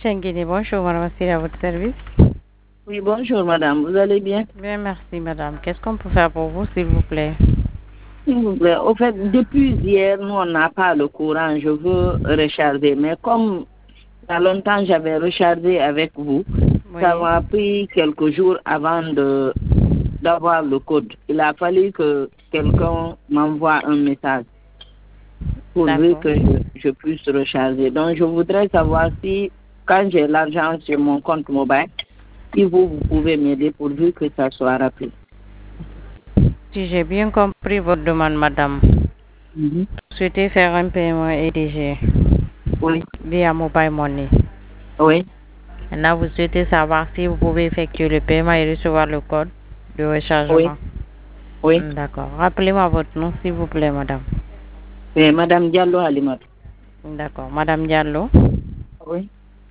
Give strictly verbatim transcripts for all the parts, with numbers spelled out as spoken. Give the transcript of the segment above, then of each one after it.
Tchenguini, bonjour, madame, c'est à votre service. Oui, bonjour madame, vous allez bien? Bien, merci madame. Qu'est-ce qu'on peut faire pour vous, s'il vous plaît? S'il vous plaît, au fait, depuis hier, nous, on n'a pas le courant, je veux recharger, mais comme il y a longtemps j'avais rechargé avec vous, Oui. ça m'a pris quelques jours avant de d'avoir le code. Il a fallu que quelqu'un m'envoie un message pourvu D'accord. que je, je puisse recharger. Donc, je voudrais savoir si, quand j'ai l'argent sur mon compte mobile, si vous, vous pouvez m'aider pourvu que ça soit rapide. Si j'ai bien compris votre demande, madame, Mhm. vous souhaitez faire un paiement E D G Oui, via Mobile Money. oui. Maintenant, vous souhaitez savoir si vous pouvez effectuer le paiement et recevoir le code de Oui, rechargement. oui. Hmm, D'accord. Rappelez-moi votre nom, s'il vous plaît, madame. C'est Madame Diallo Alimat. D'accord. Madame Diallo, Oui.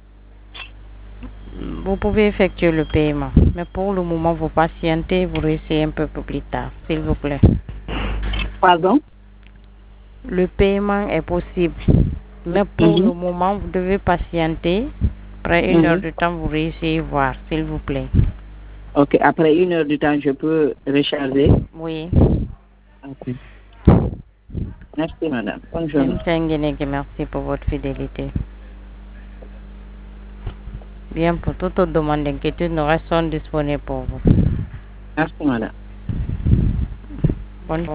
vous pouvez effectuer le paiement, mais pour le moment, vous patientez, vous réessayez un peu plus tard, s'il vous plaît. Pardon? Le paiement est possible, mais pour le Mhm. moment, vous devez patienter. Après une heure Mhm. de temps, vous réessayez voir, s'il vous plaît. Ok, après une heure de temps, je peux recharger. Oui. Ok. Merci, madame. Bonne journée. Monsieur Ngueneke, merci pour votre fidélité. Bien, pour toute autre demande d'inquiétude, nous restons disponibles pour vous. Merci, madame.